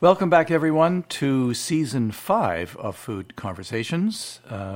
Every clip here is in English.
Welcome back, everyone, to Season 5 of Food Conversations.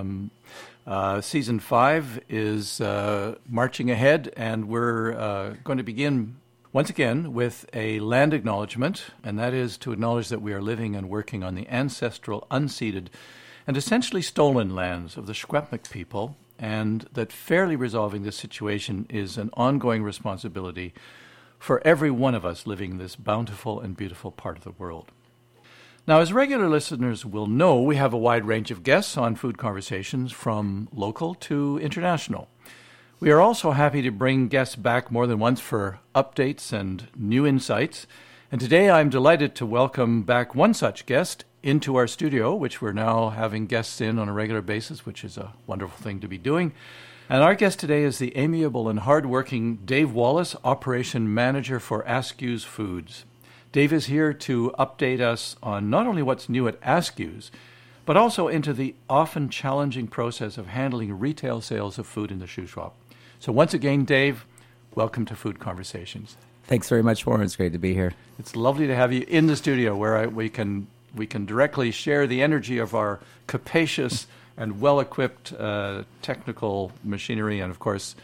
Season 5 is marching ahead, and we're going to begin once again with a land acknowledgement, and that is to acknowledge that we are living and working on the ancestral, unceded, and essentially stolen lands of the Secwepemc people, and that fairly resolving this situation is an ongoing responsibility for every one of us living in this bountiful and beautiful part of the world. Now, as regular listeners will know, we have a wide range of guests on Food Conversations, from local to international. We are also happy to bring guests back more than once for updates and new insights. And today I'm delighted to welcome back one such guest into our studio, which we're now having guests in on a regular basis, which is a wonderful thing to be doing. And our guest today is the amiable and hardworking Dave Wallace, Operation Manager for Askews Foods. Dave is here to update us on not only what's new at Askews, but also into the often challenging process of handling retail sales of food in the shoe shop. So once again, Dave, welcome to Food Conversations. Thanks very much, Warren. It's great to be here. It's lovely to have you in the studio where we can directly share the energy of our capacious and well-equipped technical machinery. And, of course,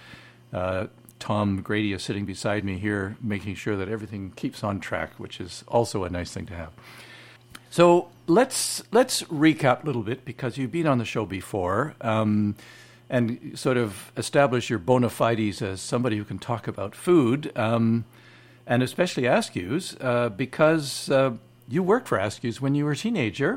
Tom Grady is sitting beside me here, making sure that everything keeps on track, which is also a nice thing to have. So let's recap a little bit, because you've been on the show before, and sort of establish your bona fides as somebody who can talk about food, and especially Askews, because you worked for Askews when you were a teenager.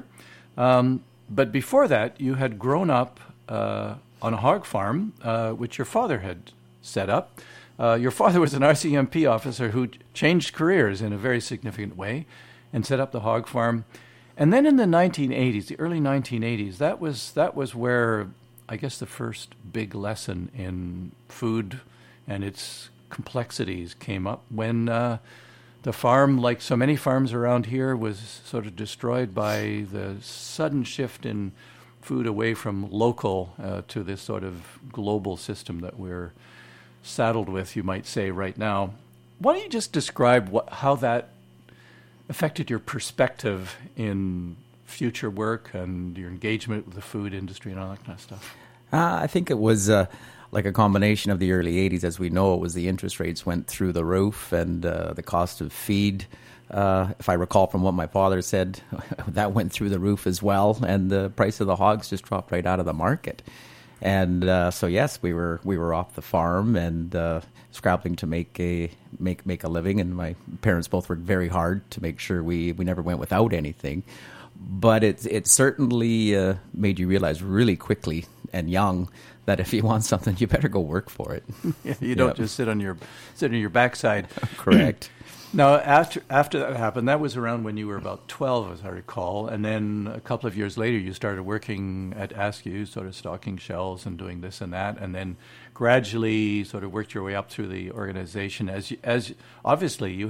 But before that, you had grown up on a hog farm, which your father had set up. Your father was an RCMP officer who changed careers in a very significant way and set up the hog farm. And then in the 1980s, the early 1980s, that was where, I guess, the first big lesson in food and its complexities came up, when the farm, like so many farms around here, was sort of destroyed by the sudden shift in food away from local to this sort of global system that we're saddled with, you might say, right now. Why don't you just describe how that affected your perspective in future work and your engagement with the food industry and all that kind of stuff? I think it was like a combination of the early 80s. As we know, it was the interest rates went through the roof, and the cost of feed, if I recall from what my father said, that went through the roof as well, and the price of the hogs just dropped right out of the market. And so yes, we were off the farm and scrabbling to make a living, and my parents both worked very hard to make sure we never went without anything. But it certainly made you realize really quickly and young that if you want something, you better go work for it. You don't just sit on your backside. Correct. Now, after that happened, that was around when you were about 12, as I recall, and then a couple of years later, you started working at Askews, sort of stocking shelves and doing this and that, and then gradually sort of worked your way up through the organization. As obviously you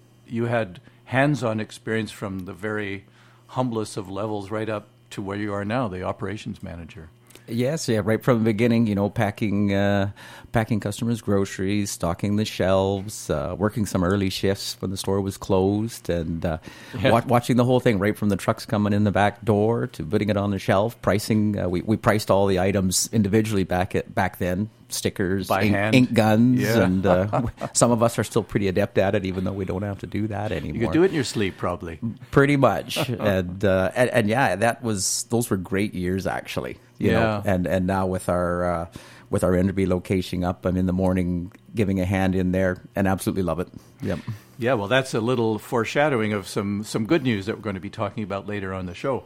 had hands-on experience from the very humblest of levels right up to where you are now, the operations manager. Yes, yeah, right from the beginning, packing customers' groceries, stocking the shelves, working some early shifts when the store was closed, and watching the whole thing right from the trucks coming in the back door to putting it on the shelf, pricing. We priced all the items individually back then. Stickers, ink guns, and some of us are still pretty adept at it, even though we don't have to do that anymore. You could do it in your sleep, probably. Pretty much, and yeah, those were great years, actually. You know, and now with our Enderby location up, I'm in the morning giving a hand in there, and absolutely love it. Yep. Yeah, well, that's a little foreshadowing of some good news that we're going to be talking about later on the show.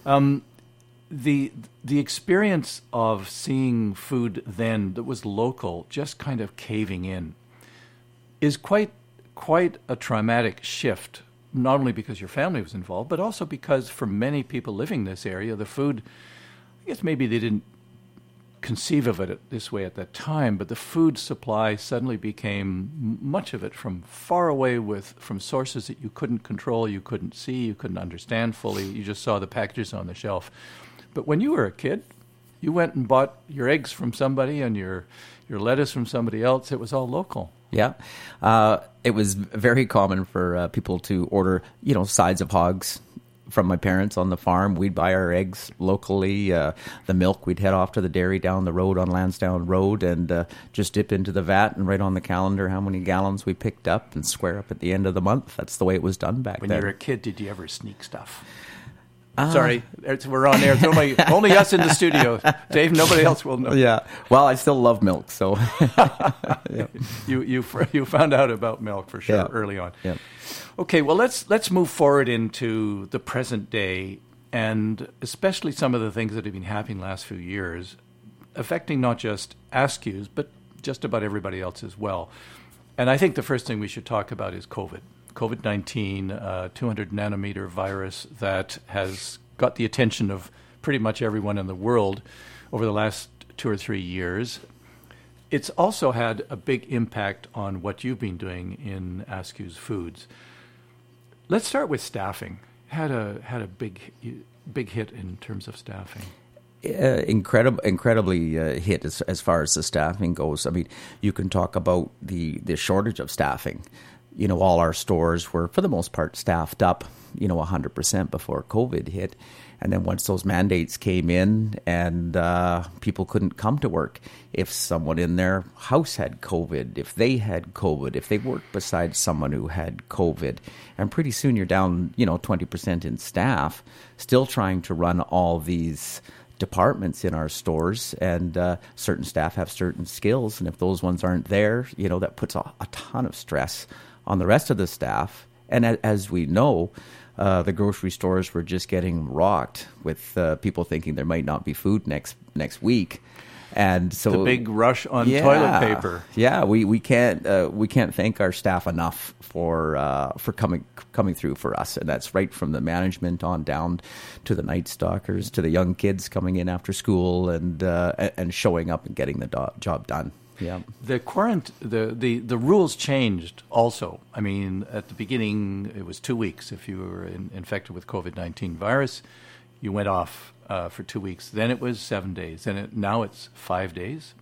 The experience of seeing food then that was local just kind of caving in is quite a traumatic shift, not only because your family was involved, but also because for many people living in this area, the food, I guess maybe they didn't conceive of it this way at that time, but the food supply suddenly became, much of it from far away, from sources that you couldn't control, you couldn't see, you couldn't understand fully. You just saw the packages on the shelf. But when you were a kid, you went and bought your eggs from somebody and your lettuce from somebody else. It was all local. Yeah. It was very common for people to order, sides of hogs from my parents on the farm. We'd buy our eggs locally. The milk, we'd head off to the dairy down the road on Lansdowne Road and just dip into the vat and write on the calendar how many gallons we picked up and square up at the end of the month. That's the way it was done back then. When you were a kid, did you ever sneak stuff? Sorry, we're on air. Only us in the studio. Dave, nobody else will know. Yeah. Well, I still love milk, so. Yeah. You found out about milk for sure early on. Yeah. Okay, well, let's move forward into the present day, and especially some of the things that have been happening the last few years, affecting not just Askews, but just about everybody else as well. And I think the first thing we should talk about is COVID-19, 200 nanometer virus that has got the attention of pretty much everyone in the world over the last 2 or 3 years. It's also had a big impact on what you've been doing in Askews Foods. Let's start with staffing. Had a big hit in terms of staffing. Incredibly hit as far as the staffing goes. I mean, you can talk about the shortage of staffing. All our stores were, for the most part, staffed up, 100% before COVID hit. And then once those mandates came in and people couldn't come to work, if someone in their house had COVID, if they had COVID, if they worked beside someone who had COVID, and pretty soon you're down, 20% in staff, still trying to run all these departments in our stores, and certain staff have certain skills. And if those ones aren't there, that puts a ton of stress on the rest of the staff. And as we know, the grocery stores were just getting rocked with people thinking there might not be food next week, and so the big rush on toilet paper. Yeah, we can't thank our staff enough for coming through for us, and that's right from the management on down to the night stalkers to the young kids coming in after school and showing up and getting the job done. Yeah. The rules changed also. I mean, at the beginning, it was 2 weeks. If you were infected with COVID-19 virus, you went off for 2 weeks. Then it was 7 days. And now it's 5 days.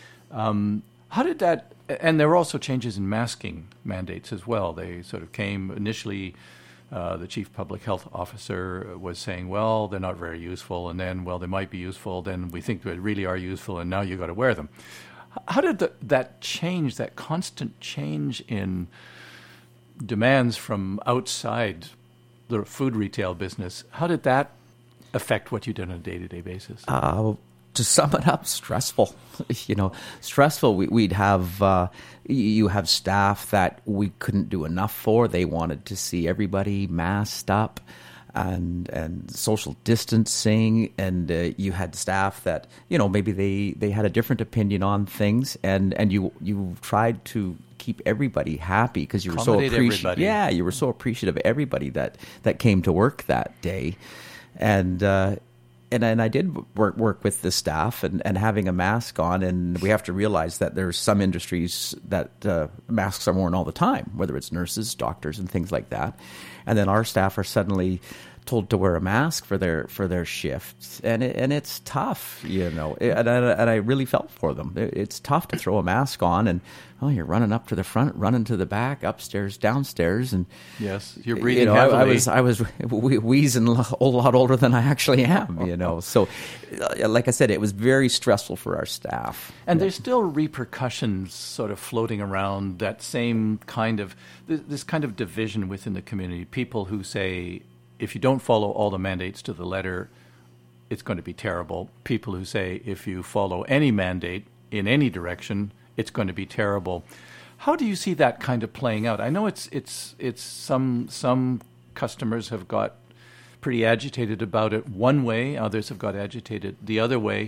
How did that... And there were also changes in masking mandates as well. They sort of came initially... the chief public health officer was saying, well, they're not very useful. And then, well, they might be useful. Then we think they really are useful. And now you got to wear them. How did that change, that constant change in demands from outside the food retail business, how did that affect what you did on a day-to-day basis? To sum it up, stressful. Stressful. We'd have you have staff that we couldn't do enough for. They wanted to see everybody masked up and social distancing, and you had staff that maybe they had a different opinion on things, and you tried to keep everybody happy because you were so appreciative. Yeah, you were so appreciative of everybody that came to work that day, and I did work with the staff and having a mask on, and we have to realize that there's some industries that masks are worn all the time, whether it's nurses, doctors, and things like that. And then our staff are suddenly told to wear a mask for their shifts, and it's tough, and I really felt for them. It's tough to throw a mask on, and you're running up to the front, running to the back, upstairs, downstairs, and yes, you're breathing heavily. I was wheezing a whole lot older than I actually am, So, like I said, it was very stressful for our staff. And there's still repercussions sort of floating around that same kind of this kind of division within the community. People who say, if you don't follow all the mandates to the letter, it's going to be terrible. People who say, if you follow any mandate in any direction, it's going to be terrible. How do you see that kind of playing out? I know it's some customers have got pretty agitated about it one way, others have got agitated the other way.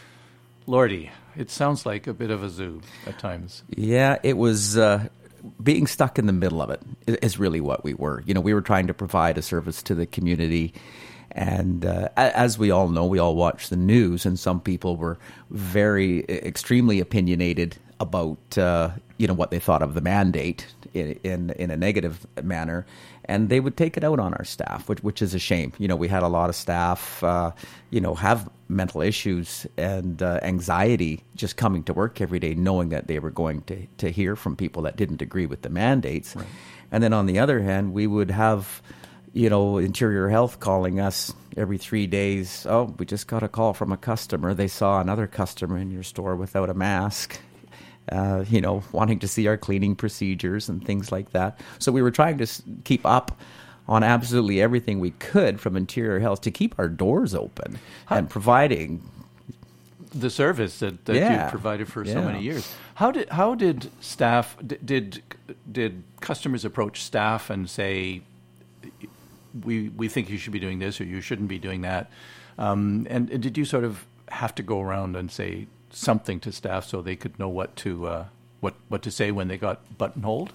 Lordy, it sounds like a bit of a zoo at times. Yeah, it was... being stuck in the middle of it is really what we were. We were trying to provide a service to the community. And as we all know, we all watch the news, and some people were extremely opinionated about what they thought of the mandate in a negative manner, and they would take it out on our staff, which is a shame. We had a lot of staff have mental issues and anxiety just coming to work every day, knowing that they were going to hear from people that didn't agree with the mandates. Right. And then on the other hand, we would have Interior Health calling us every 3 days. Oh, we just got a call from a customer. They saw another customer in your store without a mask, wanting to see our cleaning procedures and things like that. So we were trying to keep up on absolutely everything we could from Interior Health to keep our doors open and providing the service that you provided for so many years. How did staff did customers approach staff and say, we think you should be doing this or you shouldn't be doing that? And did you sort of have to go around and say something to staff so they could know what to say when they got buttonholed?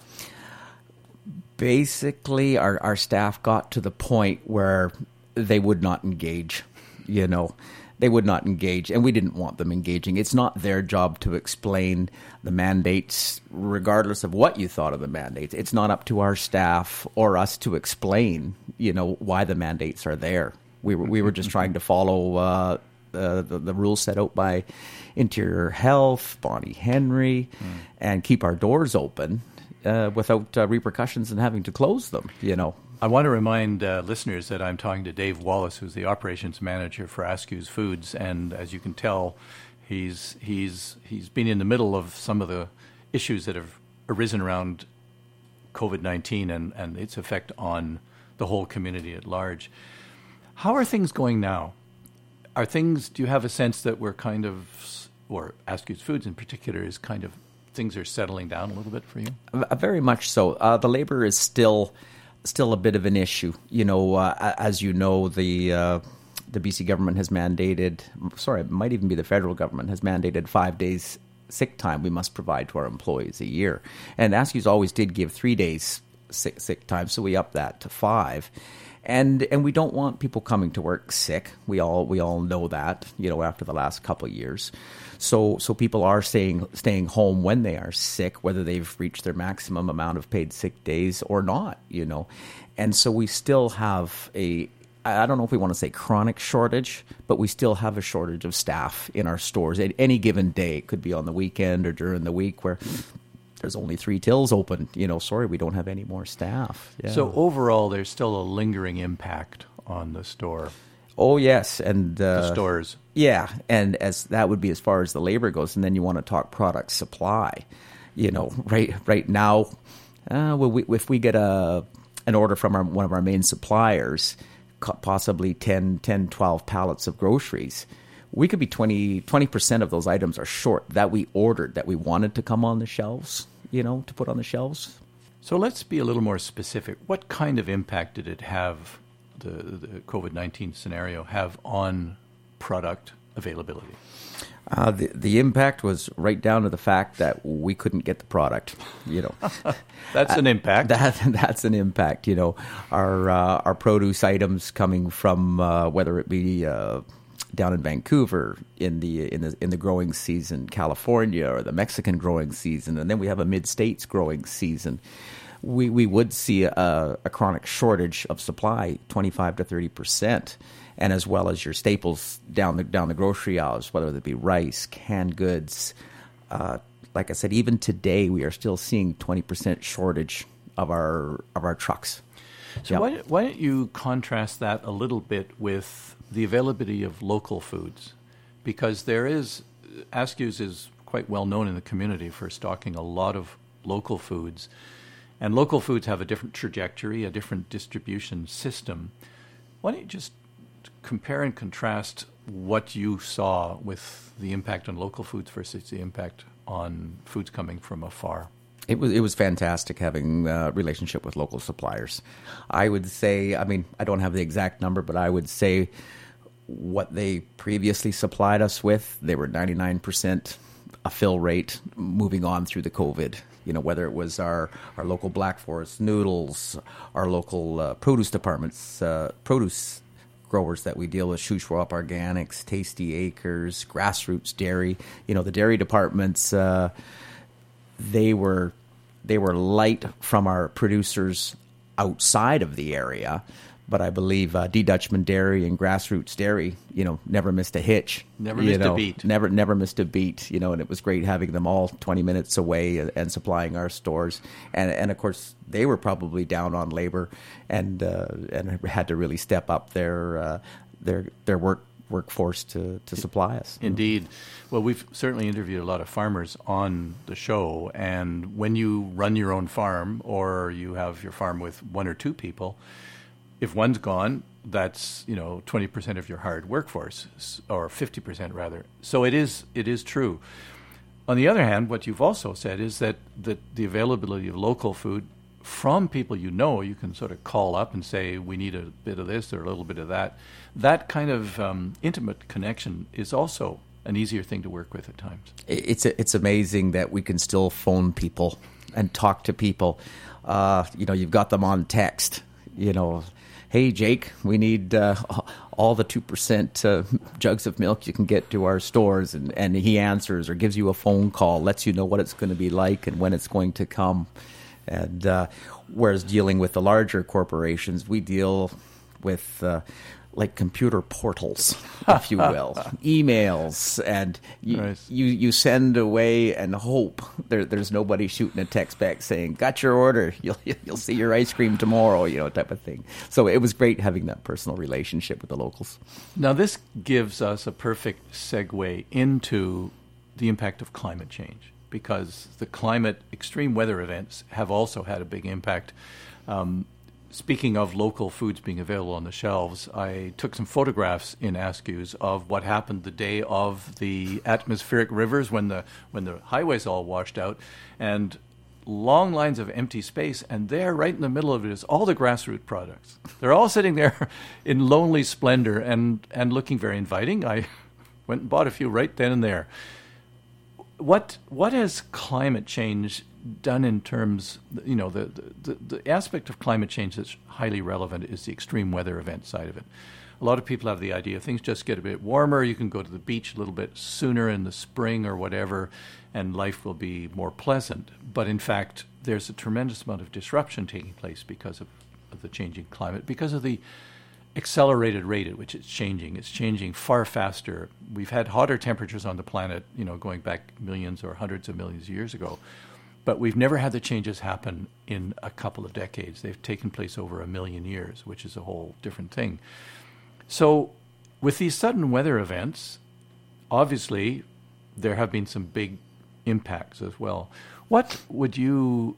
Basically, our staff got to the point where they would not engage, They would not engage, and we didn't want them engaging. It's not their job to explain the mandates, regardless of what you thought of the mandates. It's not up to our staff or us to explain, why the mandates are there. We were just trying to follow the rules set out by Interior Health, Bonnie Henry, and keep our doors open without repercussions and having to close them, I want to remind listeners that I'm talking to Dave Wallace, who's the operations manager for Askews Foods, and as you can tell, he's been in the middle of some of the issues that have arisen around COVID-19 and its effect on the whole community at large. How are things going now? Do you have a sense that we're kind of, or Askews Foods in particular, is kind of, things are settling down a little bit for you? Very much so. The labor is still a bit of an issue. As you know, the BC government has mandated, it might even be the federal government, has mandated 5 days sick time we must provide to our employees a year. And Askews always did give 3 days sick time, so we upped that to 5. And we don't want people coming to work sick. We all know that, after the last couple of years. So people are staying home when they are sick, whether they've reached their maximum amount of paid sick days or not, And so we still have I don't know if we want to say chronic shortage, but we still have a shortage of staff in our stores at any given day. It could be on the weekend or during the week where there's only 3 tills open. Sorry, we don't have any more staff. Yeah. So overall, there's still a lingering impact on the store. Oh, yes. And the stores. Yeah. And as that would be as far as the labor goes. And then you want to talk product supply. Right now, if we get an order from one of our main suppliers, possibly 10, 12 pallets of groceries, we could be 20% of those items are short that we ordered, that we wanted to come on the shelves, to put on the shelves. So let's be a little more specific. What kind of impact did it have, the COVID-19 scenario, have on product availability? The impact was right down to the fact that we couldn't get the product, That's an impact. That's an impact, Our produce items coming from whether it be down in Vancouver in the growing season, California, or the Mexican growing season, and then we have a mid-states growing season. We would see a chronic shortage of supply, 25 to 30%, and as well as your staples down the grocery aisles, whether it be rice, canned goods. Like I said, even today we are still seeing 20% shortage of our trucks. So why don't you contrast that a little bit with the availability of local foods? Because Askews is quite well known in the community for stocking a lot of local foods. And local foods have a different trajectory, a different distribution system. Why don't you just compare and contrast what you saw with the impact on local foods versus the impact on foods coming from afar? It was fantastic having a relationship with local suppliers. I would say, I don't have the exact number, but I would say what they previously supplied us with, they were 99% a fill rate moving on through the COVID. Whether it was our local Black Forest noodles, our local produce departments, produce growers that we deal with, Shuswap Organics, Tasty Acres, Grassroots Dairy. The dairy departments they were light from our producers outside of the area. But I believe D. Dutchman Dairy and Grassroots Dairy, never missed a hitch. Never missed a beat. Never missed a beat, and it was great having them all 20 minutes away and supplying our stores. And of course, they were probably down on labor and had to really step up their workforce to supply us. Indeed. Well, we've certainly interviewed a lot of farmers on the show, and when you run your own farm or you have your farm with one or two people, if one's gone, that's 20% of your hired workforce, or 50% rather. So it is true. On the other hand, what you've also said is that the availability of local food from people you can sort of call up and say, we need a bit of this or a little bit of that. That kind of intimate connection is also an easier thing to work with at times. It's amazing that we can still phone people and talk to people. You've got them on text. Hey, Jake, we need all the 2% jugs of milk you can get to our stores. And he answers or gives you a phone call, lets you know what it's going to be like and when it's going to come. And whereas dealing with the larger corporations, we deal with like computer portals, if you will, emails, and you send away and hope there's nobody shooting a text back saying, got your order, you'll see your ice cream tomorrow, type of thing. So it was great having that personal relationship with the locals. Now this gives us a perfect segue into the impact of climate change, because the extreme weather events have also had a big impact. Speaking of local foods being available on the shelves, I took some photographs in Askews of what happened the day of the atmospheric rivers when the highways all washed out, and long lines of empty space, and there right in the middle of it is all the Grassroots products. They're all sitting there in lonely splendor and looking very inviting. I went and bought a few right then and there. What has climate change done in terms, the aspect of climate change that's highly relevant is the extreme weather event side of it. A lot of people have the idea things just get a bit warmer, you can go to the beach a little bit sooner in the spring or whatever, and life will be more pleasant. But in fact, there's a tremendous amount of disruption taking place because of the changing climate, because of the accelerated rate at which it's changing. It's changing far faster. We've had hotter temperatures on the planet, going back millions or hundreds of millions of years ago. But we've never had the changes happen in a couple of decades. They've taken place over 1 million years, which is a whole different thing. So with these sudden weather events, obviously there have been some big impacts as well. What would you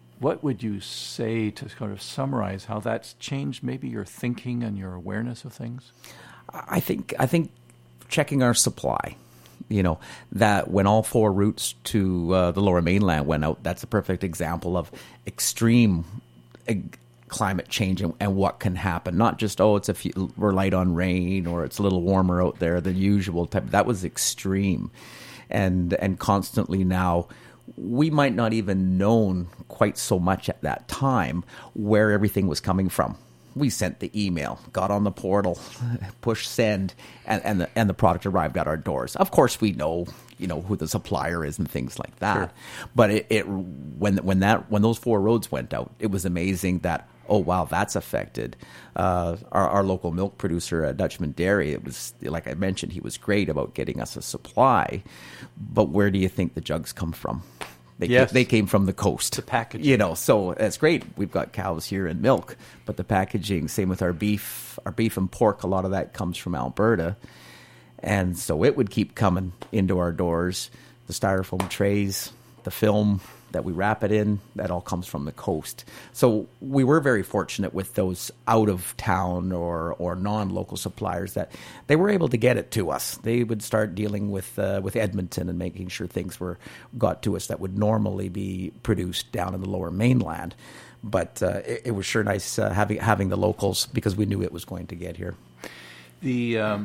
say to kind of summarize how that's changed maybe your thinking and your awareness of things? I think checking our supply. That when all 4 routes to the Lower Mainland went out, that's a perfect example of extreme climate change and what can happen. Not just, we're light on rain or it's a little warmer out there than usual type. That was extreme. And constantly now, we might not even known quite so much at that time where everything was coming from. We sent the email, got on the portal, push send, and the product arrived at our doors. Of course, we know who the supplier is and things like that. Sure. But when those 4 roads went out, it was amazing that, oh wow, that's affected our local milk producer at Dutchman Dairy. It was, like I mentioned, he was great about getting us a supply. But where do you think the jugs come from? They came from the coast. The packaging. So that's great. We've got cows here and milk, but the packaging, same with our beef and pork, a lot of that comes from Alberta. And so it would keep coming into our doors. The styrofoam trays, the film that we wrap it in, that all comes from the coast. So we were very fortunate with those out-of-town or non-local suppliers that they were able to get it to us. They would start dealing with Edmonton and making sure things got to us that would normally be produced down in the Lower Mainland. But it was sure nice having the locals, because we knew it was going to get here. The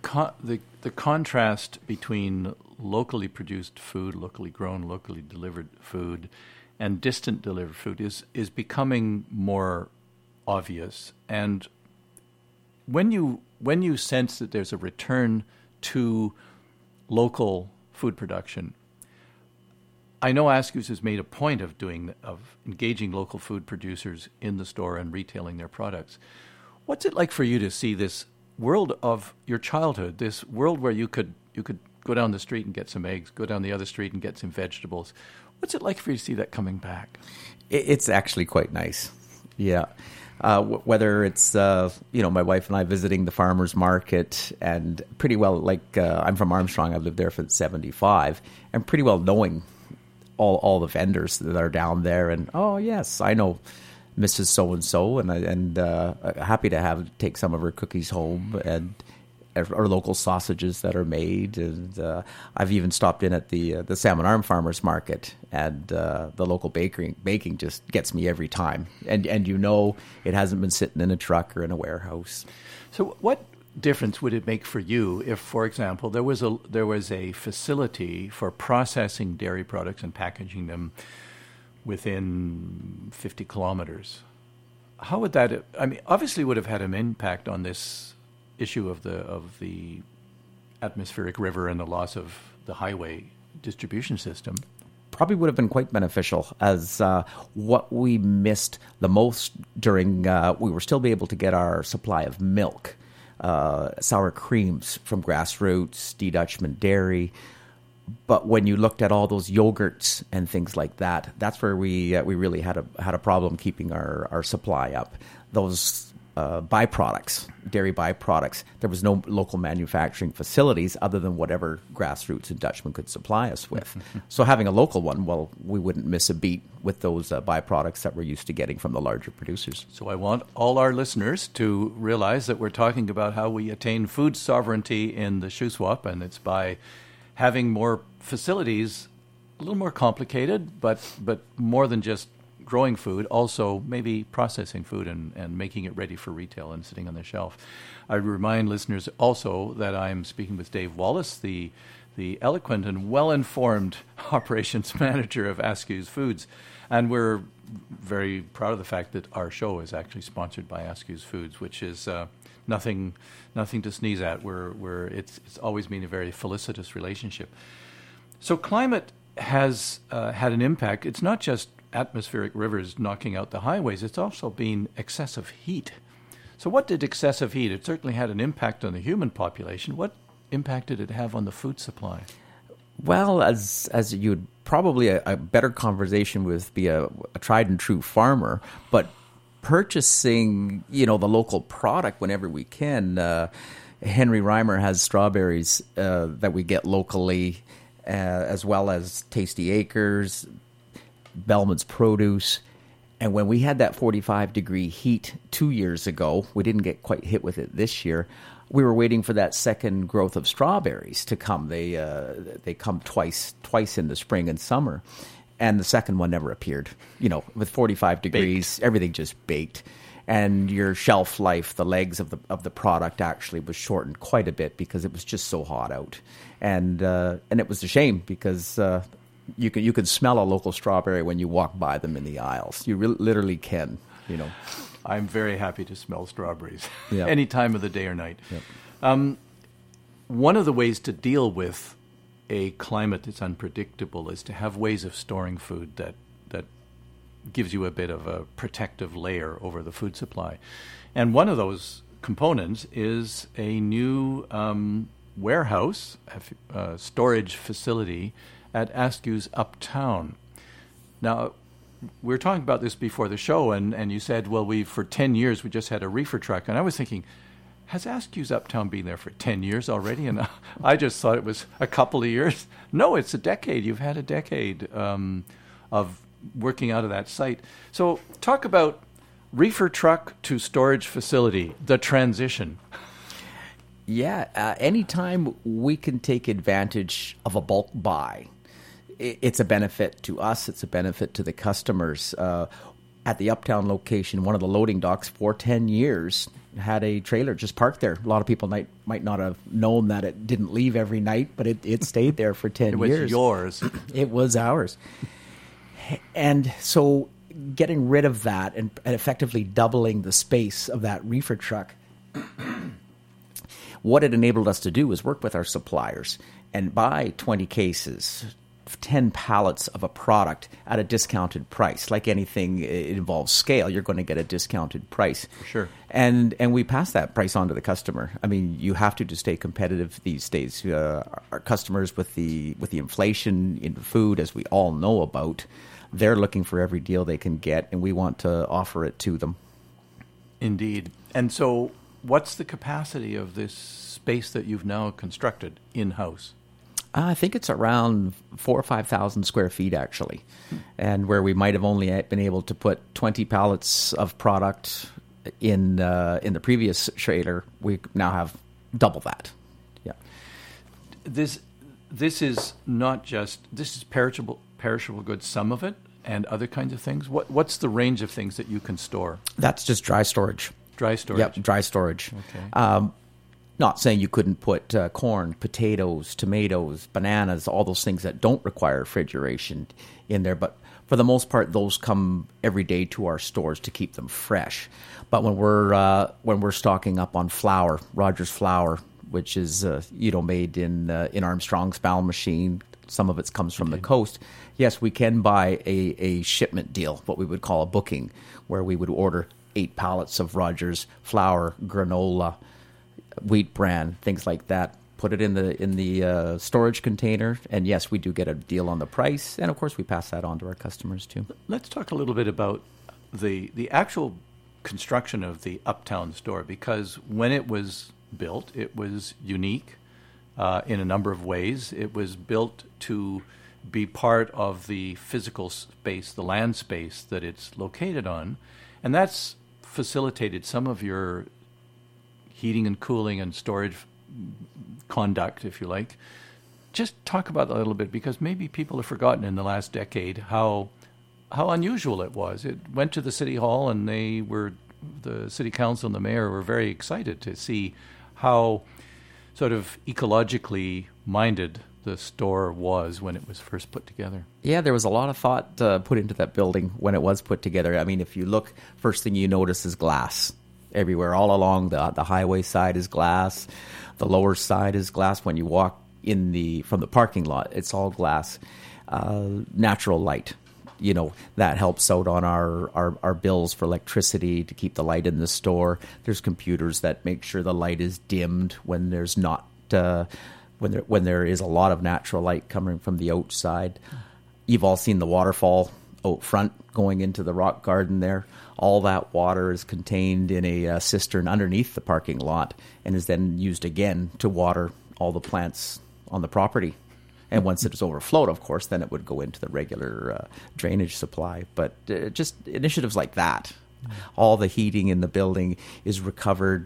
contrast between locally produced food, locally grown, locally delivered food, and distant delivered food is becoming more obvious. And when you sense that there's a return to local food production, I know Askews has made a point of engaging local food producers in the store and retailing their products. What's it like for you to see this world of your childhood, this world where you could go down the street and get some eggs, go down the other street and get some vegetables? What's it like for you to see that coming back? It's actually quite nice. Yeah. Whether it's, my wife and I visiting the farmer's market, and pretty well, I'm from Armstrong, I've lived there for 75, and pretty well knowing all the vendors that are down there. And, oh, yes, I know Mrs. So-and-so, and happy to take some of her cookies home, and our local sausages that are made. And I've even stopped in at the Salmon Arm Farmers Market, and the local baking just gets me every time. And it hasn't been sitting in a truck or in a warehouse. So what difference would it make for you if, for example, there was a facility for processing dairy products and packaging them within 50 kilometers? How would that? I mean, obviously, would have had an impact on this issue of the atmospheric river and the loss of the highway distribution system. Probably would have been quite beneficial, as what we missed the most during, we were still be able to get our supply of milk, sour creams from Grassroots, D. Dutchman Dairy. But when you looked at all those yogurts and things like that, that's where we really had a problem keeping our supply up. Those byproducts, dairy byproducts, there was no local manufacturing facilities other than whatever Grassroots and Dutchman could supply us with. So having a local one, well, we wouldn't miss a beat with those byproducts that we're used to getting from the larger producers. So I want all our listeners to realize that we're talking about how we attain food sovereignty in the Shuswap, and it's by having more facilities, a little more complicated, but more than just growing food, also maybe processing food and making it ready for retail and sitting on the shelf. I remind listeners also that I'm speaking with Dave Wallace, the eloquent and well-informed operations manager of Askews Foods. And we're very proud of the fact that our show is actually sponsored by Askews Foods, which is nothing to sneeze at. It's always been a very felicitous relationship. So climate has had an impact. It's not just atmospheric rivers knocking out the highways, it's also been excessive heat. So what did excessive heat? It certainly had an impact on the human population. What impact did it have on the food supply? Well, as you'd probably a better conversation with be a tried and true farmer, but purchasing, the local product whenever we can. Henry Reimer has strawberries that we get locally, as well as Tasty Acres, Bellman's Produce. And when we had that 45-degree heat 2 years ago, we didn't get quite hit with it this year. We were waiting for that second growth of strawberries to come. They come twice in the spring and summer, and the second one never appeared. With 45 degrees, baked. Everything just baked, and your shelf life, the legs of the product actually was shortened quite a bit because it was just so hot out, and it was a shame because. You can smell a local strawberry when you walk by them in the aisles. You literally can, I'm very happy to smell strawberries Yep. any time of the day or night. Yep. One of the ways to deal with a climate that's unpredictable is to have ways of storing food that gives you a bit of a protective layer over the food supply. And one of those components is a new warehouse, storage facility at Askews Uptown. Now, we were talking about this before the show, and you said, well, for 10 years, we just had a reefer truck. And I was thinking, has Askews Uptown been there for 10 years already? And I just thought it was a couple of years. No, it's a decade. You've had a decade of working out of that site. So talk about reefer truck to storage facility, the transition. Yeah, anytime we can take advantage of a bulk buy, it's a benefit to us. It's a benefit to the customers. At the Uptown location, one of the loading docks for 10 years had a trailer just parked there. A lot of people might not have known that it didn't leave every night, but it stayed there for 10 years. It was yours. It was ours. And so getting rid of that and effectively doubling the space of that reefer truck, what it enabled us to do was work with our suppliers and buy 20 cases, 10 pallets of a product at a discounted price. Like anything, it involves scale. You're going to get a discounted price. For sure. And we pass that price on to the customer. I mean, you have to stay competitive these days. Our customers, with the inflation in food, as we all know about, they're looking for every deal they can get, and we want to offer it to them. Indeed. And so what's the capacity of this space that you've now constructed in-house? I think it's around 4,000 or 5,000 square feet, actually. And where we might have only been able to put 20 pallets of product in the previous trailer, we now have double that. Yeah. This is not just, this is perishable goods, some of it, and other kinds of things. What's the range of things that you can store? That's just dry storage. Dry storage? Yep, dry storage. Okay. Not saying you couldn't put corn, potatoes, tomatoes, bananas, all those things that don't require refrigeration in there, but for the most part, those come every day to our stores to keep them fresh. But when we're stocking up on flour, Rogers flour, which is made in Armstrong's bound machine, some of it comes from the coast. Yes, we can buy a shipment deal, what we would call a booking, where we would order 8 pallets of Rogers flour, granola, wheat bran, things like that. Put it in the storage container, and yes, we do get a deal on the price, and of course we pass that on to our customers too. Let's talk a little bit about the actual construction of the Uptown store, because when it was built, it was unique in a number of ways. It was built to be part of the physical space, the land space that it's located on, and that's facilitated some of your heating and cooling and storage conduct, if you like. Just talk about that a little bit, because maybe people have forgotten in the last decade how unusual it was. It went to the city hall, and the city council and the mayor were very excited to see how sort of ecologically minded the store was when it was first put together. Yeah, there was a lot of thought put into that building when it was put together. I mean, if you look, first thing you notice is glass. Everywhere, all along the highway side is glass. The lower side is glass. When you walk from the parking lot, it's all glass. Natural light, that helps out on our bills for electricity to keep the light in the store. There's computers that make sure the light is dimmed when there's not when there is a lot of natural light coming from the outside. You've all seen the waterfall out front going into the rock garden there. All that water is contained in a cistern underneath the parking lot and is then used again to water all the plants on the property. And once it's overflowed, of course, then it would go into the regular drainage supply. But just initiatives like that. All the heating in the building is recovered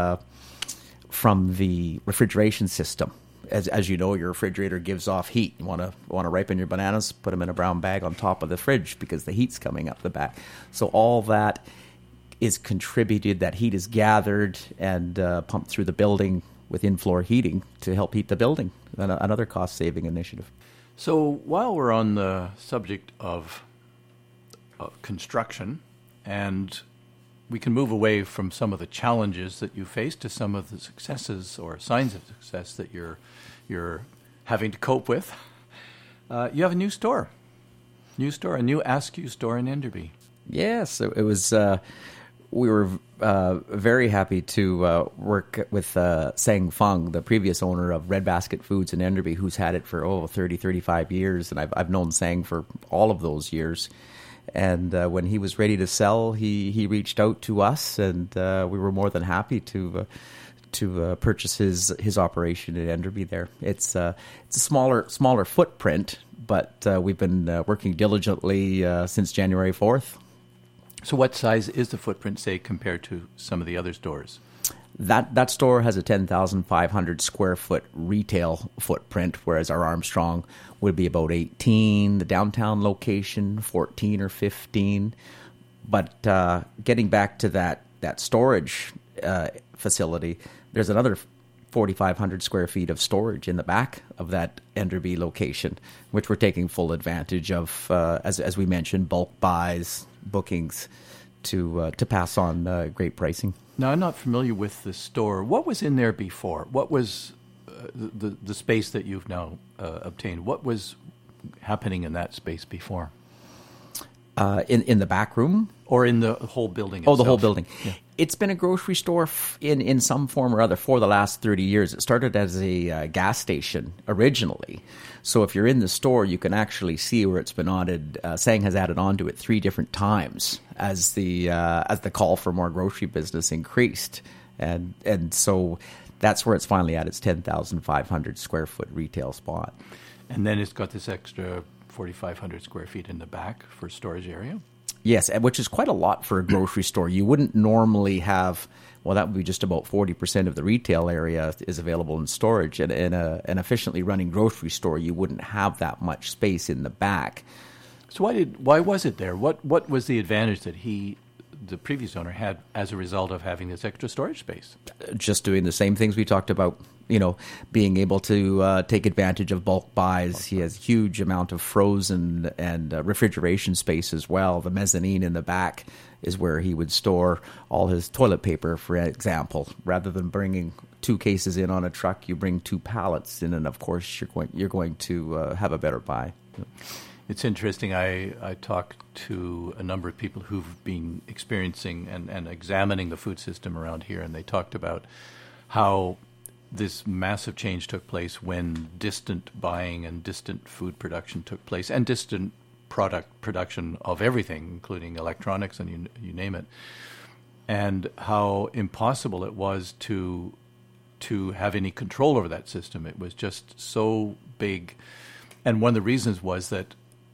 from the refrigeration system. As you know, your refrigerator gives off heat. You want to ripen your bananas, put them in a brown bag on top of the fridge because the heat's coming up the back. So all that is contributed. That heat is gathered and pumped through the building with in-floor heating to help heat the building. Another cost-saving initiative. So while we're on the subject of construction, and we can move away from some of the challenges that you face to some of the successes or signs of success that you're having to cope with. You have a new store, a new Ask You store in Enderby. Yes, it was. We were very happy to work with Sang Fung, the previous owner of Red Basket Foods in Enderby, who's had it for 30, 35 years, and I've known Sang for all of those years. And when he was ready to sell, he reached out to us, and we were more than happy to purchase his operation in Enderby. There, it's a smaller footprint, but we've been working diligently since January 4th. So, what size is the footprint, say, compared to some of the other stores? That store has a 10,500 square foot retail footprint, whereas our Armstrong would be about 18. The downtown location, 14 or 15. But getting back to that storage facility, there's another 4,500 square feet of storage in the back of that Enderby location, which we're taking full advantage of, as we mentioned, bulk buys, bookings, to pass on great pricing. Now, I'm not familiar with the store. What was in there before? What was the space that you've now obtained? What was happening in that space before? In the back room? Or in the whole building itself? Oh, the whole building. Yeah. It's been a grocery store in some form or other for the last 30 years. It started as a gas station originally. So if you're in the store, you can actually see where it's been added. Sang has added on to it 3 different times as the call for more grocery business increased. And so that's where it's finally at its 10,500 square foot retail spot. And then it's got this extra 4,500 square feet in the back for storage area? Yes, which is quite a lot for a grocery store. You wouldn't normally have, well, that would be just about 40% of the retail area is available in storage. And in an efficiently running grocery store, you wouldn't have that much space in the back. So why was it there? What was the advantage that the previous owner, had as a result of having this extra storage space? Just doing the same things we talked about, being able to take advantage of bulk buys. He has a huge amount of frozen and refrigeration space as well. The mezzanine in the back is where he would store all his toilet paper, for example. Rather than bringing 2 cases in on a truck, you bring 2 pallets in, and of course you're going to have a better buy. It's interesting. I talked to a number of people who've been experiencing and examining the food system around here, and they talked about how this massive change took place when distant buying and distant food production took place, and distant product production of everything, including electronics and you name it, and how impossible it was to have any control over that system. It was just so big. And one of the reasons was that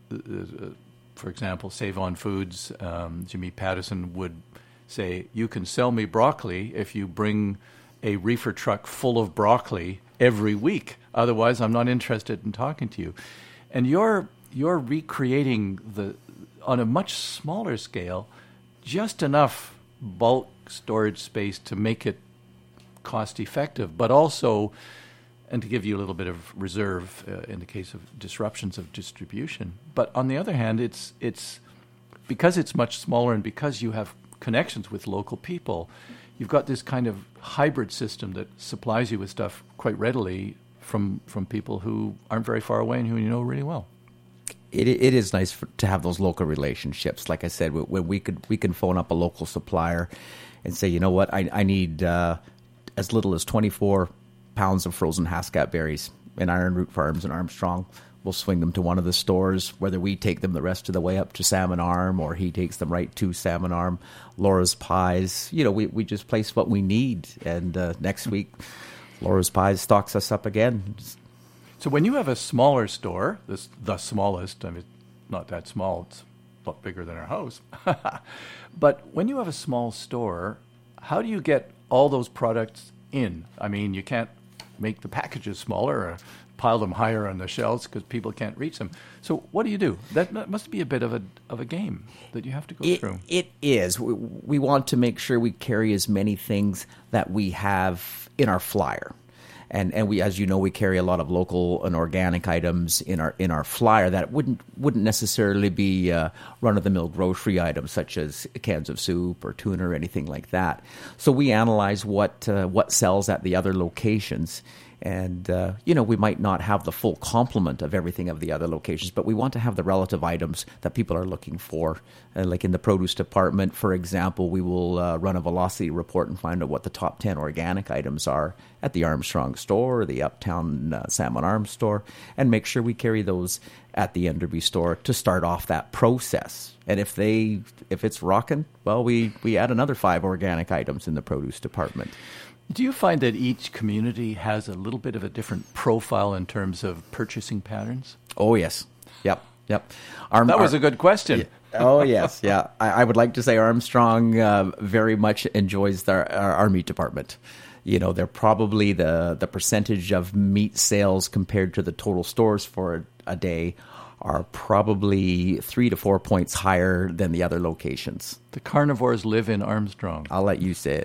for example, Save On Foods, Jimmy Pattison would say, you can sell me broccoli if you bring a reefer truck full of broccoli every week. Otherwise, I'm not interested in talking to you. And you're recreating on a much smaller scale, just enough bulk storage space to make it cost effective, but also, and to give you a little bit of reserve in the case of disruptions of distribution. But on the other hand, it's because it's much smaller and because you have connections with local people, you've got this kind of hybrid system that supplies you with stuff quite readily from people who aren't very far away and who you know really well. It is nice to have those local relationships. Like I said, when we can phone up a local supplier and say, you know what, I need as little as 24 pounds of frozen Hascat berries in Iron Root Farms in Armstrong. We'll swing them to one of the stores, whether we take them the rest of the way up to Salmon Arm or he takes them right to Salmon Arm. Laura's Pies, we just place what we need. And next week, Laura's Pies stocks us up again. So when you have a smaller store, the smallest, I mean, not that small, it's a lot bigger than our house. But when you have a small store, how do you get all those products in? I mean, you can't make the packages smaller or pile them higher on the shelves because people can't reach them. So what do you do? That must be a bit of a game that you have to go through. It is. We want to make sure we carry as many things that we have in our flyer. And we, as you know, we carry a lot of local and organic items in our flyer that wouldn't necessarily be run-of-the-mill grocery items such as cans of soup or tuna or anything like that. So we analyze what sells at the other locations. And, we might not have the full complement of everything of the other locations, but we want to have the relative items that people are looking for. Like in the produce department, for example, we will run a velocity report and find out what the top 10 organic items are at the Armstrong store or the Uptown Salmon Arm store, and make sure we carry those at the Enderby store to start off that process. And if it's rocking, well, we add another 5 organic items in the produce department. Do you find that each community has a little bit of a different profile in terms of purchasing patterns? Oh, yes. Yep. That was a good question. Yeah. Oh, yes. Yeah. I would like to say Armstrong very much enjoys our meat department. They're probably the percentage of meat sales compared to the total stores for a day are probably 3 to 4 points higher than the other locations. The carnivores live in Armstrong. I'll let you say it.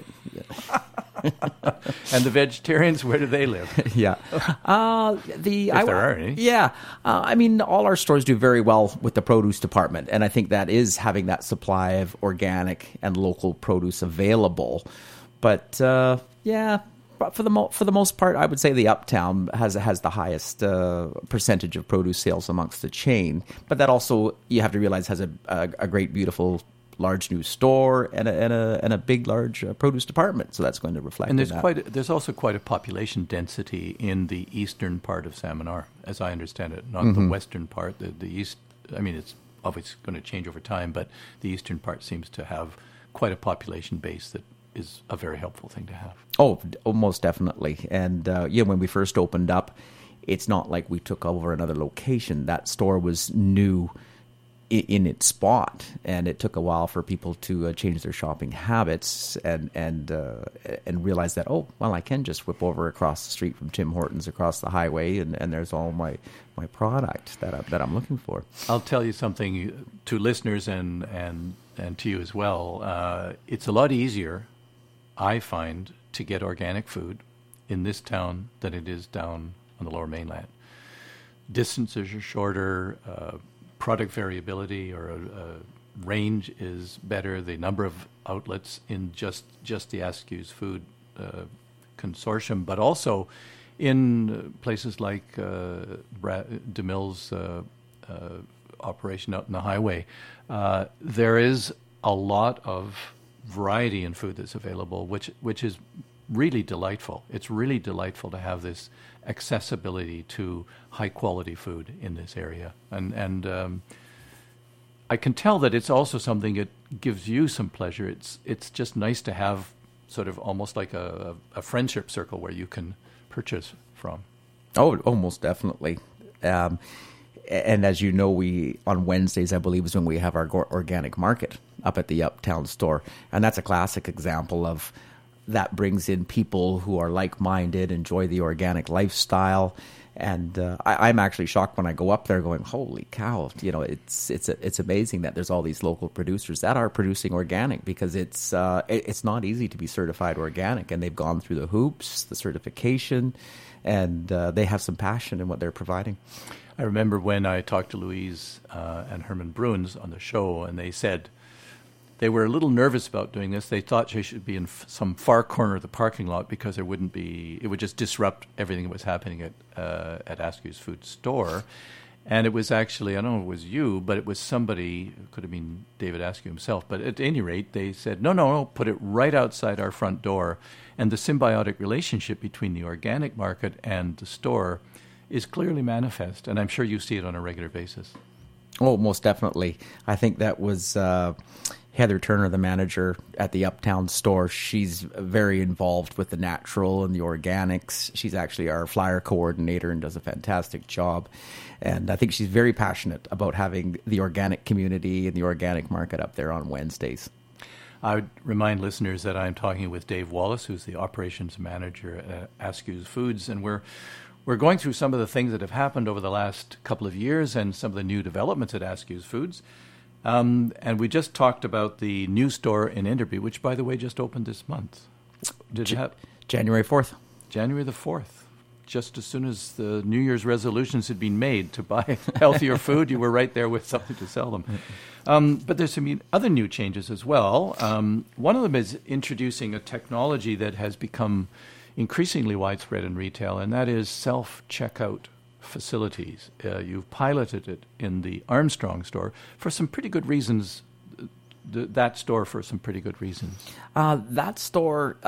And the vegetarians, where do they live? Yeah. If there are any. Yeah. All our stores do very well with the produce department, and I think that is having that supply of organic and local produce available. But, But for the most part, I would say the Uptown has the highest percentage of produce sales amongst the chain. But that also, you have to realize, has a great, beautiful, large new store and a big, large produce department. So that's going to reflect. And there's also quite a population density in the eastern part of Salmonar, as I understand it, not the western part. The east. I mean, it's obviously going to change over time, but the eastern part seems to have quite a population base that is a very helpful thing to have. Oh, most definitely. And when we first opened up, it's not like we took over another location. That store was new in its spot, and it took a while for people to change their shopping habits and realize that, oh, well, I can just whip over across the street from Tim Hortons across the highway, and there's all my product that I'm looking for. I'll tell you something to listeners and to you as well. It's a lot easier, I find, to get organic food in this town than it is down on the Lower Mainland. Distances are shorter, product variability or range is better. The number of outlets in just the Askew's Food consortium, but also in places like DeMille's operation out in the highway, there is a lot of variety in food that's available, which is really delightful. It's really delightful to have this accessibility to high quality food in this area, and I can tell that it's also something that gives you some pleasure. It's just nice to have sort of almost like a friendship circle where you can purchase from. Oh, most definitely. And as you know, we on Wednesdays, I believe, is when we have our organic market up at the Uptown store, and that's a classic example of that brings in people who are like-minded, enjoy the organic lifestyle. And I'm actually shocked when I go up there going, holy cow, it's amazing that there's all these local producers that are producing organic, because it's not easy to be certified organic, and they've gone through the hoops, the certification, and they have some passion in what they're providing. I remember when I talked to Louise and Herman Bruins on the show, and they said they were a little nervous about doing this. They thought they should be in some far corner of the parking lot because it would just disrupt everything that was happening at Askew's Food store. And it was actually, I don't know if it was you, but it was somebody, it could have been David Askew himself, but at any rate, they said, no, put it right outside our front door. And the symbiotic relationship between the organic market and the store is clearly manifest, and I'm sure you see it on a regular basis. Oh, most definitely. I think that was Heather Turner, the manager at the Uptown store. She's very involved with the natural and the organics. She's actually our flyer coordinator and does a fantastic job. And I think she's very passionate about having the organic community and the organic market up there on Wednesdays. I would remind listeners that I'm talking with Dave Wallace, who's the operations manager at Askew's Foods, and we're going through some of the things that have happened over the last couple of years and some of the new developments at Askew's Foods. And we just talked about the new store in Enderby, which, by the way, just opened this month. January 4th. January the 4th. Just as soon as the New Year's resolutions had been made to buy healthier food, you were right there with something to sell them. But there's some other new changes as well. One of them is introducing a technology that has become increasingly widespread in retail, and that is self-checkout facilities. You've piloted it in the Armstrong store for some pretty good reasons. That store for some pretty good reasons. That store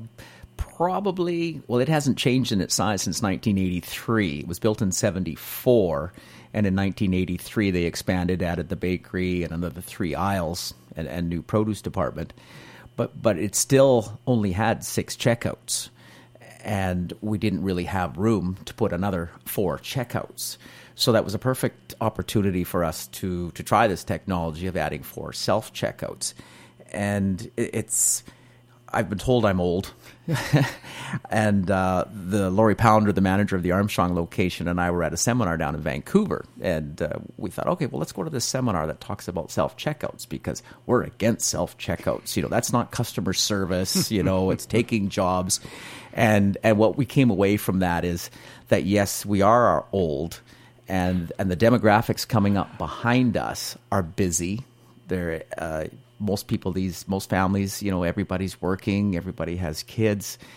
it hasn't changed in its size since 1983. It was built in 1974, and in 1983 they expanded, added the bakery and another 3 aisles and new produce department. But it still only had 6 checkouts. And we didn't really have room to put another 4 checkouts. So that was a perfect opportunity for us to try this technology of adding 4 self-checkouts. And I've been told I'm old. And the Laurie Pounder, the manager of the Armstrong location, and I were at a seminar down in Vancouver. And we thought, okay, well, let's go to this seminar that talks about self-checkouts, because we're against self-checkouts. That's not customer service. It's taking jobs. And what we came away from that is that, yes, we are old, and the demographics coming up behind us are busy. They're most families, everybody's working, everybody has kids,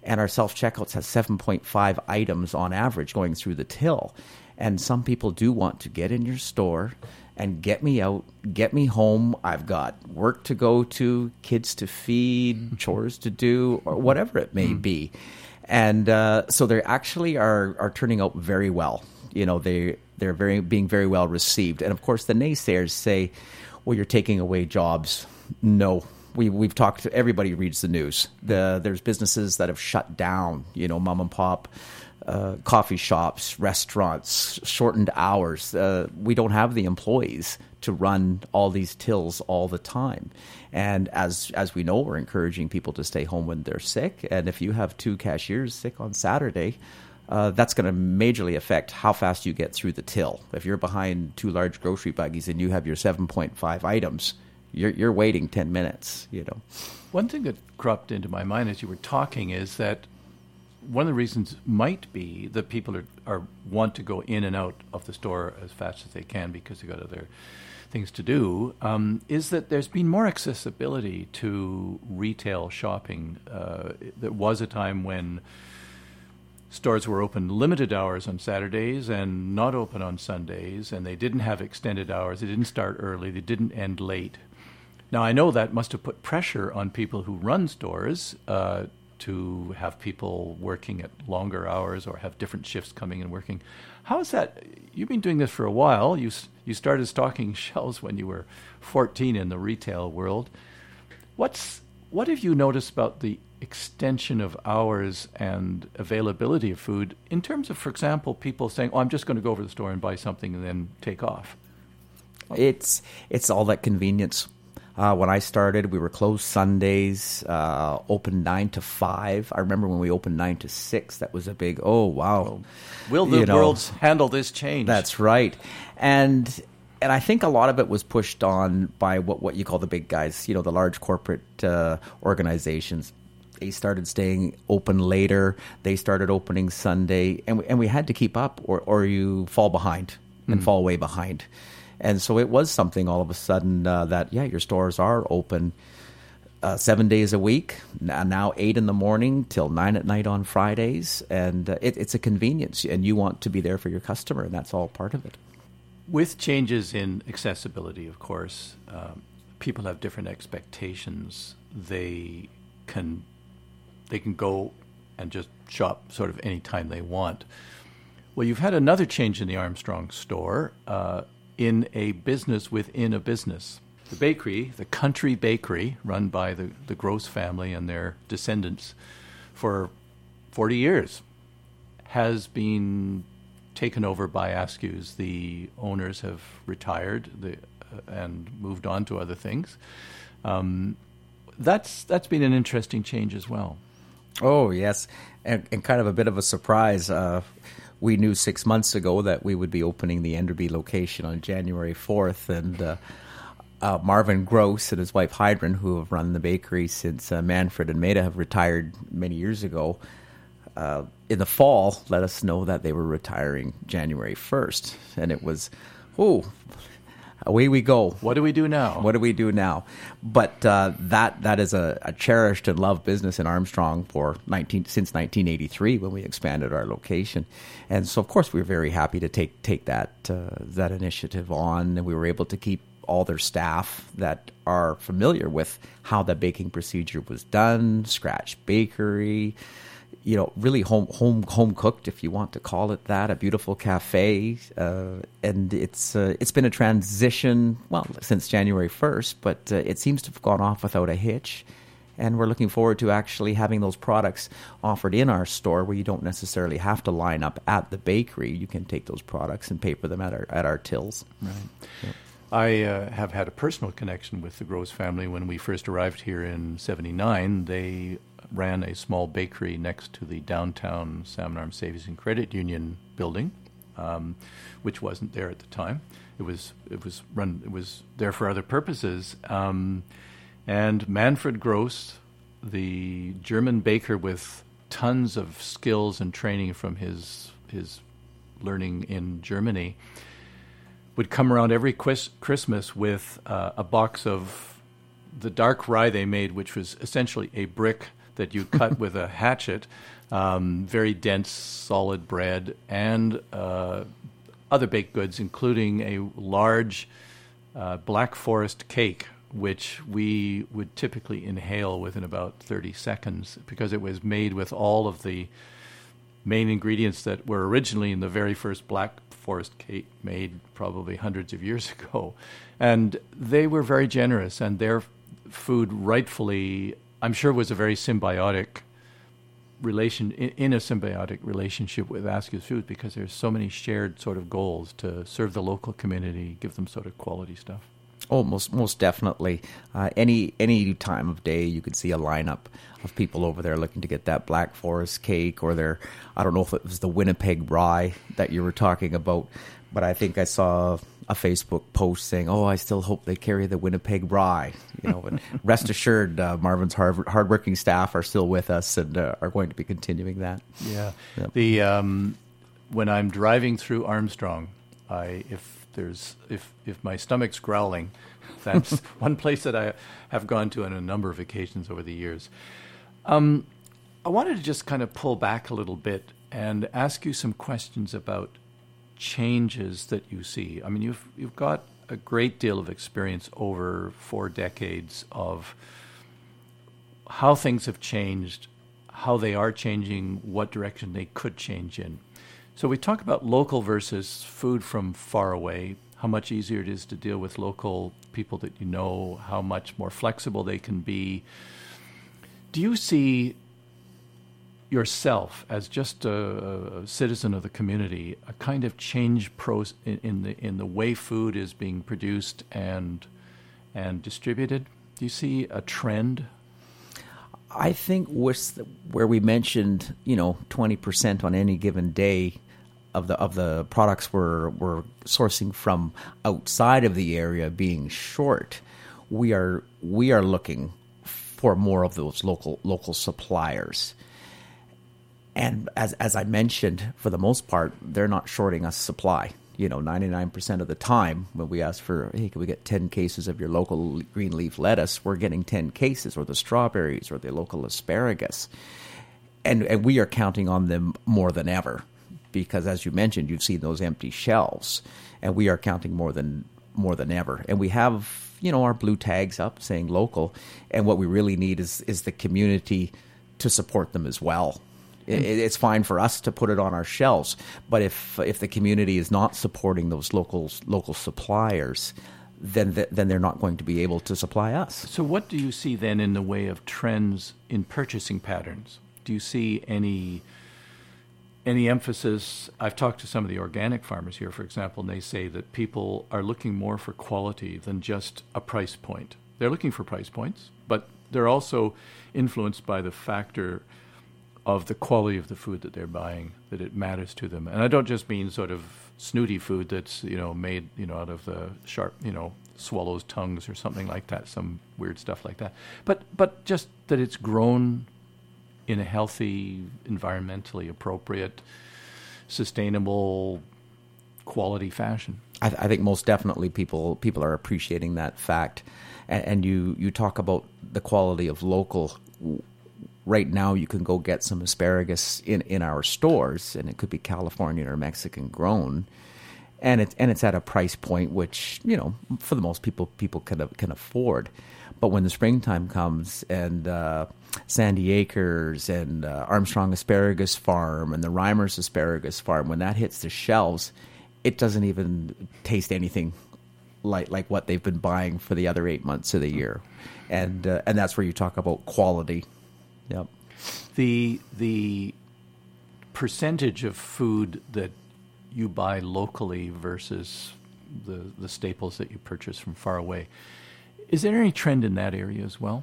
and our self-checkouts has 7.5 items on average going through the till. And some people do want to get in your store and get me out, get me home. I've got work to go to, kids to feed, chores to do, or whatever it may be. And so they actually are turning out very well. You know, they're being very well received. And of course, the naysayers say, well, you're taking away jobs. No. We've talked to everybody reads the news. There's businesses that have shut down, you know, mom and pop, coffee shops, restaurants, shortened hours. We don't have the employees to run all these tills all the time. And as we know, we're encouraging people to stay home when they're sick. And if you have 2 cashiers sick on Saturday, that's going to majorly affect how fast you get through the till. If you're behind 2 large grocery buggies and you have your 7.5 items, you're waiting 10 minutes, you know. One thing that cropped into my mind as you were talking is that one of the reasons might be that people are want to go in and out of the store as fast as they can because they've got other things to do, is that there's been more accessibility to retail shopping. There was a time when stores were open limited hours on Saturdays and not open on Sundays, and they didn't have extended hours. They didn't start early. They didn't end late. Now, I know that must have put pressure on people who run stores to have people working at longer hours or have different shifts coming and working. How is that? You've been doing this for a while. You started stocking shelves when you were 14 in the retail world. What have you noticed about the extension of hours and availability of food in terms of, for example, people saying, oh, I'm just going to go over to the store and buy something and then take off? It's all that convenience. When I started, we were closed Sundays, open 9 to 5. I remember when we opened 9 to 6, that was a big, oh, wow. Will the world handle this change? That's right. And I think a lot of it was pushed on by what you call the big guys, you know, the large corporate organizations. They started staying open later. They started opening Sunday. And we had to keep up or you fall behind and fall way behind. And so it was something all of a sudden that, your stores are open 7 days a week, now 8 in the morning till 9 at night on Fridays. And it's a convenience, and you want to be there for your customer, and that's all part of it. With changes in accessibility, of course, people have different expectations. They can go and just shop sort of any time they want. Well, you've had another change in the Armstrong store, in a business within a business. The bakery, the Country Bakery, run by the Gross family and their descendants for 40 years, has been taken over by Askews. The owners have retired and moved on to other things. That's been an interesting change as well. Oh, yes, and kind of a bit of a surprise. We knew 6 months ago that we would be opening the Enderby location on January 4th, and Marvin Gross and his wife Hydron, who have run the bakery since Manfred and Maida have retired many years ago, in the fall let us know that they were retiring January 1st, and it was, away we go. What do we do now? But that is a cherished and loved business in Armstrong since 1983 when we expanded our location. And so, of course, we were very happy to take that initiative on, and we were able to keep all their staff that are familiar with how the baking procedure was done, scratch bakery, you know, really home cooked, if you want to call it that, a beautiful cafe, and it's been a transition, since January 1st, but it seems to have gone off without a hitch, and we're looking forward to actually having those products offered in our store where you don't necessarily have to line up at the bakery. You can take those products and pay for them at our tills. Right. Yep. I have had a personal connection with the Gross family. When we first arrived here in 1979, they ran a small bakery next to the downtown Salmon Arm Savings and Credit Union building, which wasn't there at the time. It was there for other purposes. And Manfred Gross, the German baker with tons of skills and training from his learning in Germany, would come around every Christmas with a box of the dark rye they made, which was essentially a brick that you cut with a hatchet, very dense, solid bread, and other baked goods, including a large Black Forest cake, which we would typically inhale within about 30 seconds because it was made with all of the main ingredients that were originally in the very first Black Forest cake made probably hundreds of years ago. And they were very generous, and their food rightfully, I'm sure, was a very symbiotic relation, in a symbiotic relationship with Askew's Food, because there's so many shared sort of goals to serve the local community, give them sort of quality stuff. Oh, most definitely. Any time of day, you could see a lineup of people over there looking to get that Black Forest cake, or their, I don't know if it was the Winnipeg rye that you were talking about, but I think I saw a Facebook post saying, "Oh, I still hope they carry the Winnipeg rye." You know, and rest assured, Marvin's hardworking staff are still with us and are going to be continuing that. Yeah. Yep. The when I'm driving through Armstrong, if my stomach's growling, that's one place that I have gone to on a number of occasions over the years. I wanted to just kind of pull back a little bit and ask you some questions about changes that you see. I mean, you've got a great deal of experience over 4 decades of how things have changed, how they are changing, what direction they could change in. So we talk about local versus food from far away, how much easier it is to deal with local people that you know, how much more flexible they can be. Do you see yourself as just a citizen of the community, a kind of change in the way food is being produced and distributed? Do you see a trend? I think where we mentioned, 20% on any given day of the products we're sourcing from outside of the area being short, we are looking for more of those local suppliers. And as I mentioned, for the most part, they're not shorting us supply. 99% of the time when we ask for, hey, can we get 10 cases of your local green leaf lettuce, we're getting 10 cases, or the strawberries, or the local asparagus. And we are counting on them more than ever because, as you mentioned, you've seen those empty shelves. And we are counting more than ever. And we have, our blue tags up saying local. And what we really need is the community to support them as well. It's fine for us to put it on our shelves, but if the community is not supporting those local suppliers, then they're not going to be able to supply us. So what do you see then in the way of trends in purchasing patterns? Do you see any emphasis? I've talked to some of the organic farmers here, for example, and they say that people are looking more for quality than just a price point. They're looking for price points, but they're also influenced by the factor of the quality of the food that they're buying, that it matters to them. And I don't just mean sort of snooty food that's, made, out of the sharp, swallows' tongues or something like that, some weird stuff like that. But just that it's grown in a healthy, environmentally appropriate, sustainable, quality fashion. I think most definitely people are appreciating that fact. And you talk about the quality of local. Right now, you can go get some asparagus in our stores, and it could be Californian or Mexican grown, and it's at a price point which for the most people can afford. But when the springtime comes and Sandy Acres and Armstrong Asparagus Farm and the Reimers Asparagus Farm, when that hits the shelves, it doesn't even taste anything like what they've been buying for the other 8 months of the year, and that's where you talk about quality. Yep. The percentage of food that you buy locally versus the staples that you purchase from far away, is there any trend in that area as well?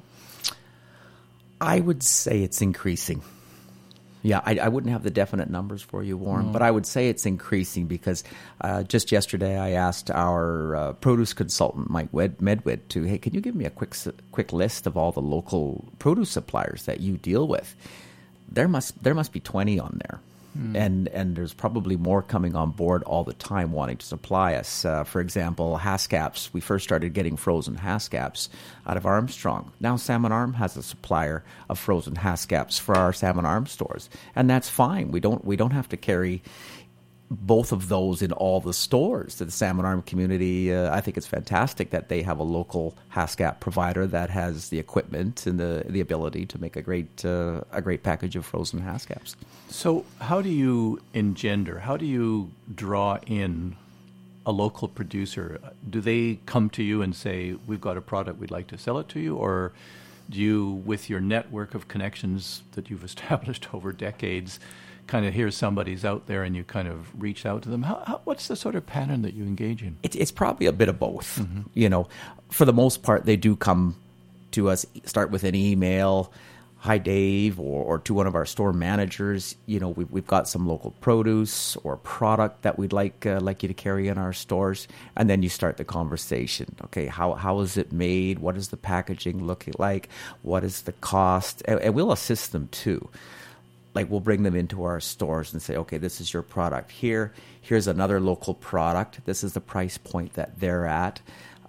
I would say it's increasing. Yeah, I wouldn't have the definite numbers for you, Warren, but I would say it's increasing because just yesterday I asked our produce consultant, Mike Medwid, hey, can you give me a quick list of all the local produce suppliers that you deal with? There must be 20 on there. and there's probably more coming on board all the time wanting to supply us. For example, Haskaps. We first started getting frozen Haskaps out of Armstrong. Now Salmon Arm has a supplier of frozen Haskaps for our Salmon Arm stores, and that's fine. We don't have to carry both of those in all the stores. To the Salmon Arm community, I think it's fantastic that they have a local Haskap provider that has the equipment and the ability to make a great package of frozen Haskaps. So how do you how do you draw in a local producer? Do they come to you and say, we've got a product, we'd like to sell it to you? Or do you, with your network of connections that you've established over decades, kind of hear somebody's out there and you kind of reach out to them? What's the sort of pattern that you engage in? It's probably a bit of both. For the most part, they do come to us, start with an email, hi Dave, or to one of our store managers. We've got some local produce or product that we'd like you to carry in our stores, and then you start the conversation. Okay, how is it made? What is the packaging looking like? What is the cost? And we'll assist them too. Like, we'll bring them into our stores and say, okay, this is your product here. Here's another local product. This is the price point that they're at.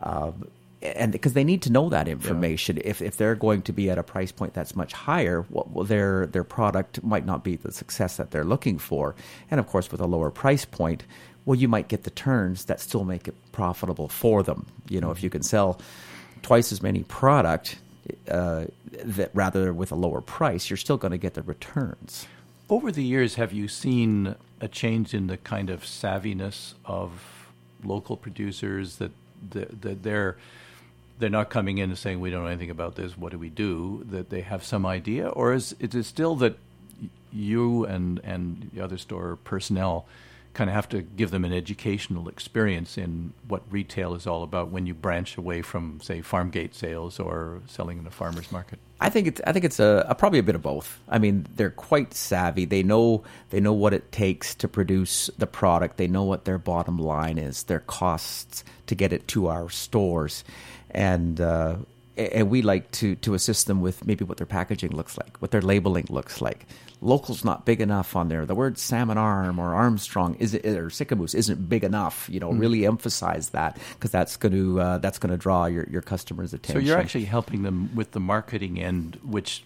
And because they need to know that information. Yeah. If they're going to be at a price point that's much higher, their product might not be the success that they're looking for. And, of course, with a lower price point, you might get the turns that still make it profitable for them. If you can sell twice as many product that rather with a lower price, you're still going to get the returns. Over the years, have you seen a change in the kind of savviness of local producers that they're not coming in and saying, we don't know anything about this, what do we do? That they have some idea? Or is it still that you and the other store personnel kind of have to give them an educational experience in what retail is all about when you branch away from, say, farm gate sales or selling in a farmer's market? I think it's probably a bit of both. I mean, they're quite savvy. They know what it takes to produce the product. They know what their bottom line is, their costs to get it to our stores, and we like to assist them with maybe what their packaging looks like, what their labeling looks like. Local's not big enough on there. The word Salmon Arm or Armstrong or Sicamous isn't big enough. Really emphasize that, because that's going to draw your customers' attention. So you're actually helping them with the marketing end, which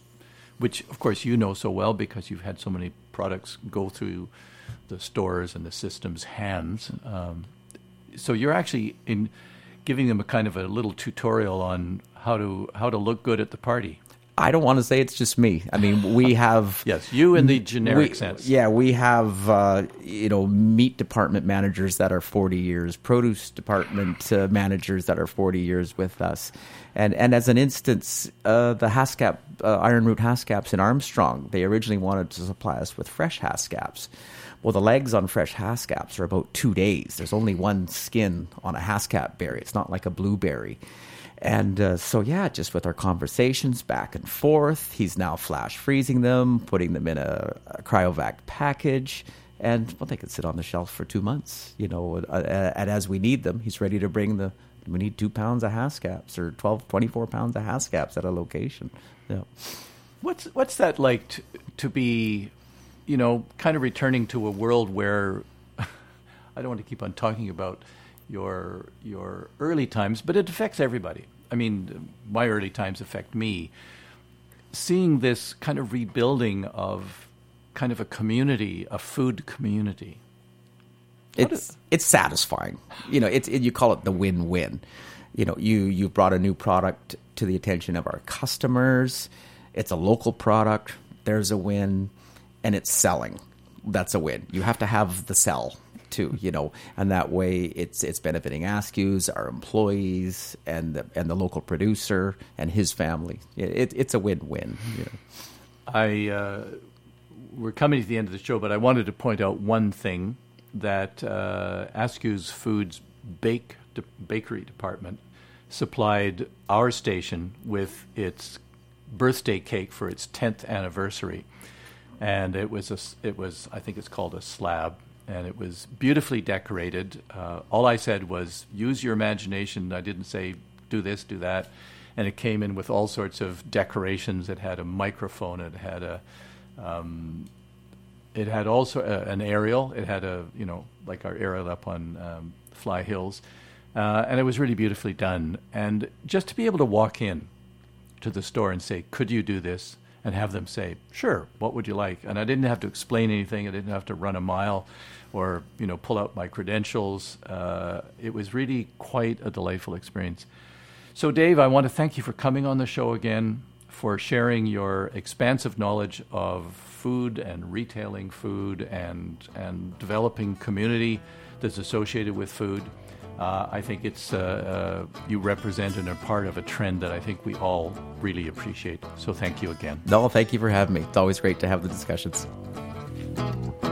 of course you know so well because you've had so many products go through the stores and the system's hands. So you're actually giving them a kind of a little tutorial on how to look good at the party. I don't want to say it's just me. I mean, we have... Yes, you in the generic sense. Yeah, we have, meat department managers that are 40 years, produce department managers that are 40 years with us. And as an instance, the Haskap, Iron Root Haskaps in Armstrong, they originally wanted to supply us with fresh Haskaps. Well, the legs on fresh Haskaps are about 2 days. There's only one skin on a Haskap berry. It's not like a blueberry. And just with our conversations back and forth, he's now flash freezing them, putting them in a cryovac package, and they can sit on the shelf for 2 months. And as we need them, he's ready to bring we need 2 pounds of Haskaps or 24 pounds of Haskaps at a location. Yeah. What's that like to be, kind of returning to a world where I don't want to keep on talking about your early times, but it affects everybody. I mean, my early times affect me. Seeing this kind of rebuilding of kind of a community, a food community. It's satisfying. You call it the win-win. You brought a new product to the attention of our customers. It's a local product. There's a win, and it's selling. That's a win. You have to have the sell too, and that way it's benefiting Askews, our employees, and the local producer and his family. It's a win-win. We're coming to the end of the show, but I wanted to point out one thing that Askews Foods bakery department supplied our station with its birthday cake for its 10th anniversary, and it was I think it's called a slab. And it was beautifully decorated. All I said was, use your imagination. I didn't say, do this, do that. And it came in with all sorts of decorations. It had a microphone. It had It had also an aerial. It had like our aerial up on Fly Hills. And it was really beautifully done. And just to be able to walk in to the store and say, could you do this? And have them say, sure, what would you like? And I didn't have to explain anything. I didn't have to run a mile or, pull out my credentials. It was really quite a delightful experience. So, Dave, I want to thank you for coming on the show again, for sharing your expansive knowledge of food and retailing food and developing community that's associated with food. I think it's you represent and are part of a trend that I think we all really appreciate. So thank you again. No, thank you for having me. It's always great to have the discussions.